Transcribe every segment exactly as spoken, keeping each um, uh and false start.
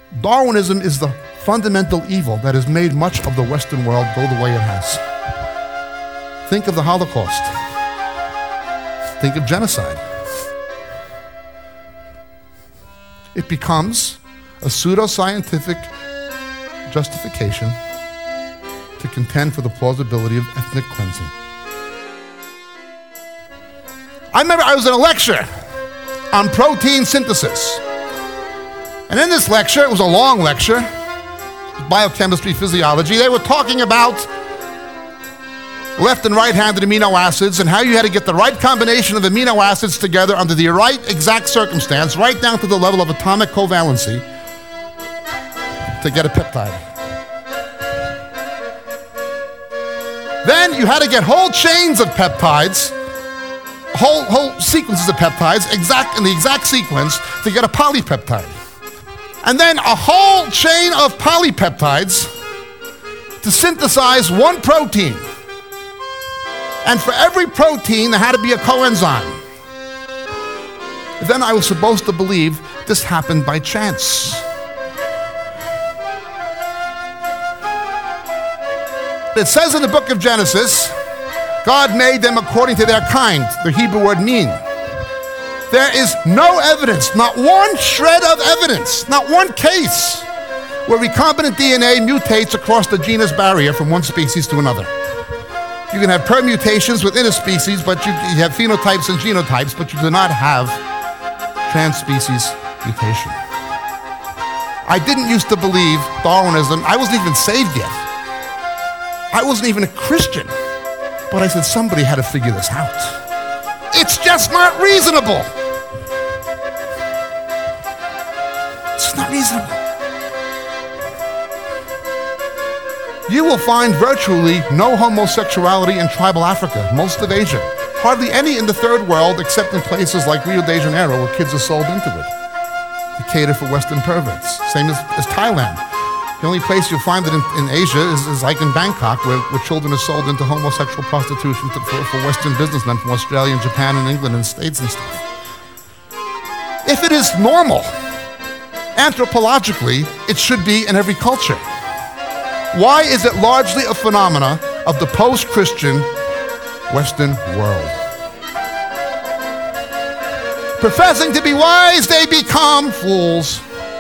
Darwinism is the fundamental evil that has made much of the Western world go the way it has. Think of the Holocaust. Think of genocide. It becomes a pseudoscientific justification to contend for the plausibility of ethnic cleansing. I remember I was in a lecture on protein synthesis. And in this lecture, it was a long lecture, biochemistry, physiology, they were talking about left and right-handed amino acids and how you had to get the right combination of amino acids together under the right exact circumstance, right down to the level of atomic covalency to get a peptide. Then you had to get whole chains of peptides, whole, whole sequences of peptides, exact in the exact sequence to get a polypeptide. And then a whole chain of polypeptides to synthesize one protein. And for every protein, there had to be a coenzyme. Then I was supposed to believe this happened by chance. It says in the book of Genesis, God made them according to their kind, the Hebrew word min. There is no evidence, not one shred of evidence, not one case where recombinant D N A mutates across the genus barrier from one species to another. You can have permutations within a species, but you, you have phenotypes and genotypes, but you do not have trans-species mutation. I didn't used to believe Darwinism. I wasn't even saved yet. I wasn't even a Christian. But I said, somebody had to figure this out. It's just not reasonable. It's just not reasonable. You will find virtually no homosexuality in tribal Africa, most of Asia. Hardly any in the third world, except in places like Rio de Janeiro, where kids are sold into it to cater for Western perverts. Same as, as Thailand. The only place you'll find it in, in Asia is, is like in Bangkok, where, where children are sold into homosexual prostitution to, for, for Western businessmen from Australia and Japan and England and the States and stuff. If it is normal, anthropologically, it should be in every culture. Why is it largely a phenomena of the post-Christian Western world? Professing to be wise, they become fools.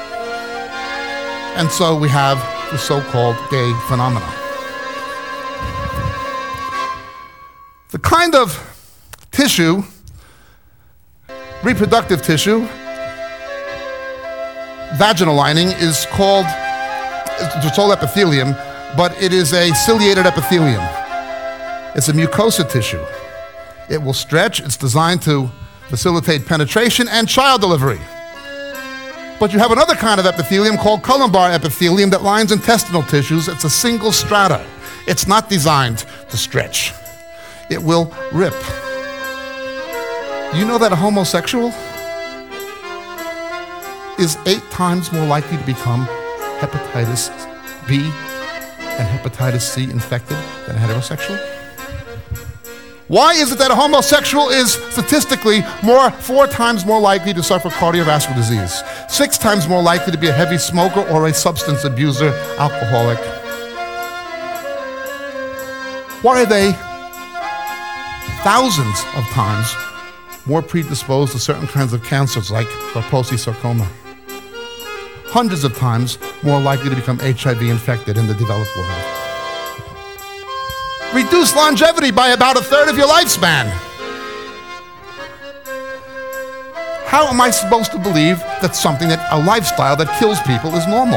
And so we have the so-called gay phenomena. The kind of tissue, reproductive tissue, vaginal lining is called, it's called epithelium, but it is a ciliated epithelium. It's a mucosa tissue. It will stretch. It's designed to facilitate penetration and child delivery. But you have another kind of epithelium called columbar epithelium that lines intestinal tissues. It's a single strata. It's not designed to stretch. It will rip. You know that a homosexual is eight times more likely to become hepatitis B and hepatitis C infected than a heterosexual? Why is it that a homosexual is statistically more, four times more likely to suffer cardiovascular disease, six times more likely to be a heavy smoker or a substance abuser, alcoholic? Why are they thousands of times more predisposed to certain kinds of cancers like Kaposi sarcoma? Hundreds of times more likely to become H I V infected in the developed world. Reduce longevity by about a third of your lifespan. How am I supposed to believe that something, that a lifestyle that kills people is normal?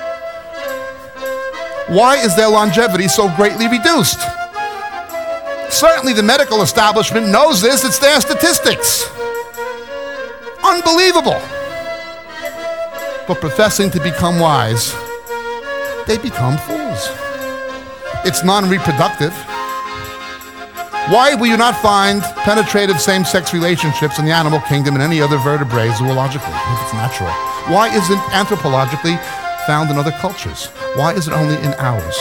Why is their longevity so greatly reduced? Certainly the medical establishment knows this, it's their statistics. Unbelievable. But professing to become wise, they become fools. It's non-reproductive. Why will you not find penetrative same-sex relationships in the animal kingdom and any other vertebrae zoologically, if it's natural? Why isn't anthropologically found in other cultures? Why is it only in ours?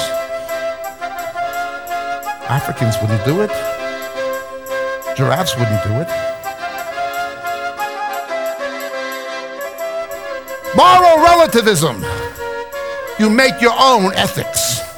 Africans wouldn't do it. Giraffes wouldn't do it. borrow relativism. You make your own ethics.